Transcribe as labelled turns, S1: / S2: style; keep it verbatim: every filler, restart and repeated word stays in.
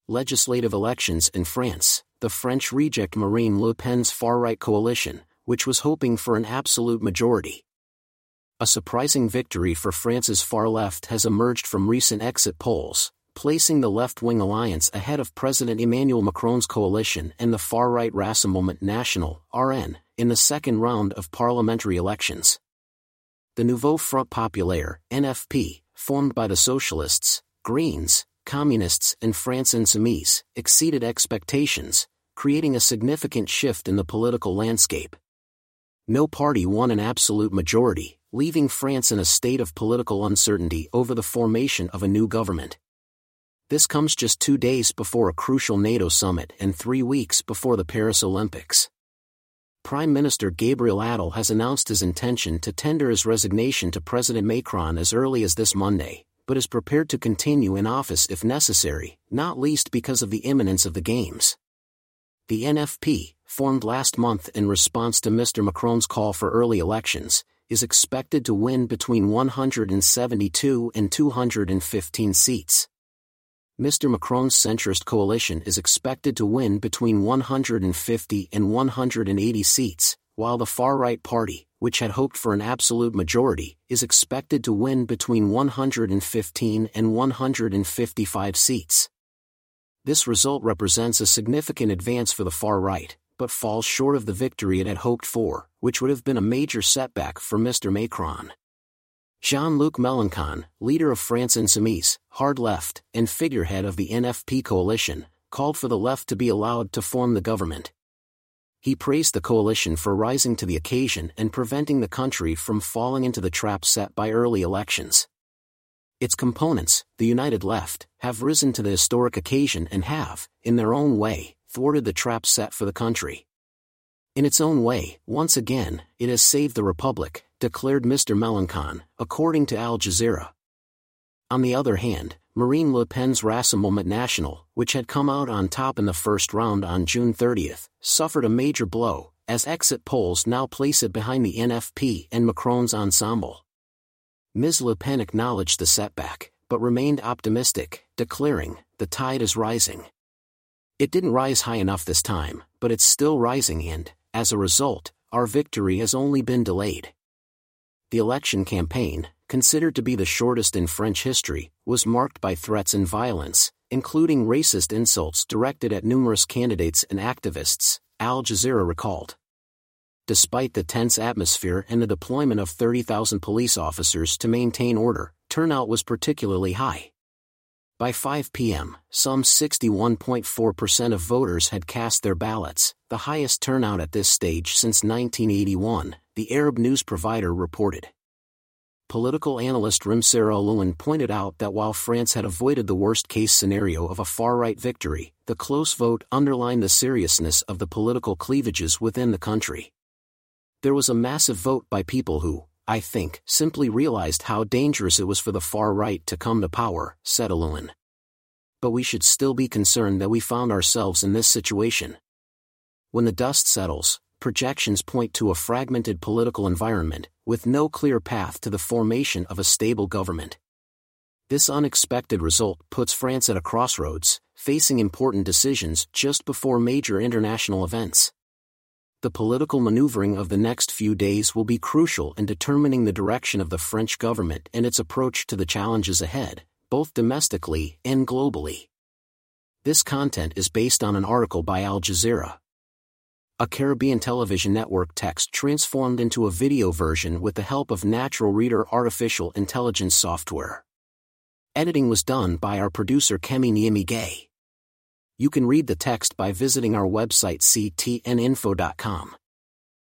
S1: Legislative elections in France. The French reject Marine Le Pen's far-right coalition, which was hoping for an absolute majority. A surprising victory for France's far left has emerged from recent exit polls, placing the left-wing alliance ahead of President Emmanuel Macron's coalition and the far-right Rassemblement National (R N) in the second round of parliamentary elections. The Nouveau Front Populaire (N F P), formed by the Socialists, Greens, Communists and France Insoumise, exceeded expectations, creating a significant shift in the political landscape. No party won an absolute majority, leaving France in a state of political uncertainty over the formation of a new government. This comes just two days before a crucial NATO summit and three weeks before the Paris Olympics. Prime Minister Gabriel Attal has announced his intention to tender his resignation to President Macron as early as this Monday, but is prepared to continue in office if necessary, not least because of the imminence of the Games. The N F P, formed last month in response to Mister Macron's call for early elections, is expected to win between one hundred seventy-two and two hundred fifteen seats. Mister Macron's centrist coalition is expected to win between one hundred fifty and one hundred eighty seats, while the far-right party, which had hoped for an absolute majority, is expected to win between one hundred fifteen and one hundred fifty-five seats. This result represents a significant advance for the far right, but falls short of the victory it had hoped for, which would have been a major setback for Mister Macron. Jean-Luc Mélenchon, leader of France Insoumise, hard left, and figurehead of the N F P coalition, called for the left to be allowed to form the government. He praised the coalition for rising to the occasion and preventing the country from falling into the trap set by early elections. Its components, the United Left, have risen to the historic occasion and have, in their own way, thwarted the trap set for the country. In its own way, once again, it has saved the Republic, declared Mister Mélenchon, according to Al Jazeera. On the other hand, Marine Le Pen's Rassemblement National, which had come out on top in the first round on June thirtieth, suffered a major blow, as exit polls now place it behind the N F P and Macron's ensemble. Miz Le Pen acknowledged the setback, but remained optimistic, declaring, "The tide is rising." It didn't rise high enough this time, but it's still rising and, as a result, our victory has only been delayed. The election campaign, considered to be the shortest in French history, was marked by threats and violence, including racist insults directed at numerous candidates and activists, Al Jazeera recalled. Despite the tense atmosphere and the deployment of thirty thousand police officers to maintain order, turnout was particularly high. By five p m, some sixty-one point four percent of voters had cast their ballots, the highest turnout at this stage since nineteen eighty-one, the Arab news provider reported. Political analyst Rimser Allouin pointed out that while France had avoided the worst-case scenario of a far-right victory, the close vote underlined the seriousness of the political cleavages within the country. There was a massive vote by people who, I think, simply realized how dangerous it was for the far right to come to power, said Allouin. But we should still be concerned that we found ourselves in this situation. When the dust settles, projections point to a fragmented political environment, with no clear path to the formation of a stable government. This unexpected result puts France at a crossroads, facing important decisions just before major international events. The political maneuvering of the next few days will be crucial in determining the direction of the French government and its approach to the challenges ahead, both domestically and globally. This content is based on an article by Al Jazeera. A Caribbean television network text transformed into a video version with the help of Natural Reader artificial intelligence software. Editing was done by our producer Kemi Niemigay. You can read the text by visiting our website c t n info dot com.